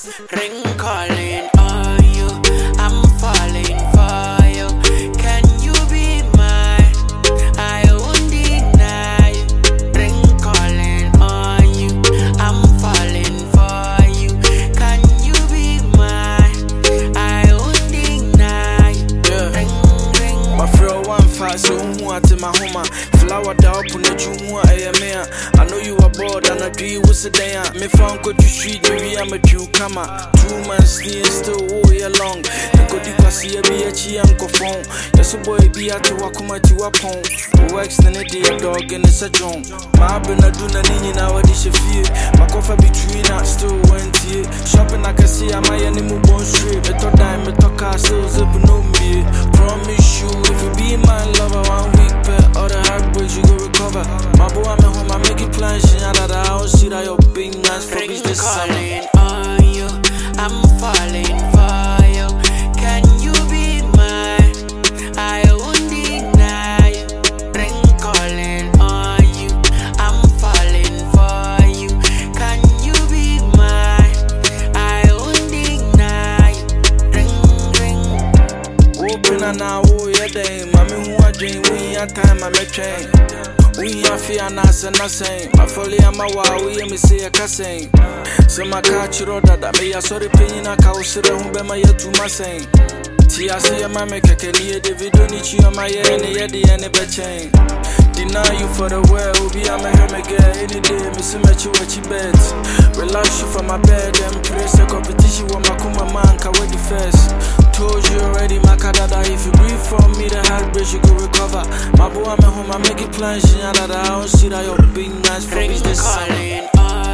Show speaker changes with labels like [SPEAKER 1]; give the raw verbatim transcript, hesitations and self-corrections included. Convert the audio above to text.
[SPEAKER 1] Ring calling on you, I'm falling for you. Can you be mine? I won't deny you. Ring calling on you, I'm falling for you. Can you be mine? I won't deny you.
[SPEAKER 2] Yeah.
[SPEAKER 1] Ring, ring.
[SPEAKER 2] My friend one fight, so who want to my home? Flower down, put it you want a man. I know you are bored and I do you what's a day. Me found go to street, maybe I'm a cucumber. Two months still all year long. The good you can see a be a chi uncle phone. Yes, a boy be at to Wakuma to a pond. Who works the day a dog and it's a drum. My abena do na nini now, what is your fear? My coffee between us still went here. Shopping, I can see I'm my animal bone straight. But all time, but talk I still zip no me. Promise you, if you be my lover, one week pet, all the heartbreaks you go recover. My boy, I'm at home, I make it plans. She know that I don't see that you're being nice for
[SPEAKER 1] Ring
[SPEAKER 2] business summer.
[SPEAKER 1] calling on you, I'm falling for you. Can you be mine? I won't deny you. Ring calling on you, I'm falling for you. Can you be mine? I won't deny you. Ring, ring.
[SPEAKER 2] Open and now, oh, yeah, day. Mammy, who I dream, we ain't time, I'm a train. We ain't fear, and I say nothing. My folly, I'm a wow, we ain't say a cussing. So my catch you that I may a sorry pain, I can't sit down, be my yet to my saying. See, I see a mamma, I can hear the video, need you on my ear, and the yet the end of a chain. Deny you for the world, will be a man again any day, Miss Matthew, what you bet. Relax you from my bed and praise the competition with my kuma man, can wait the first. Told you already, my cadada, if you breathe from me, the heartbreak you go recover. My boy, I'm at home, I make it plans, you know that I don't see that you're being nice for
[SPEAKER 1] Ring
[SPEAKER 2] business.
[SPEAKER 1] calling on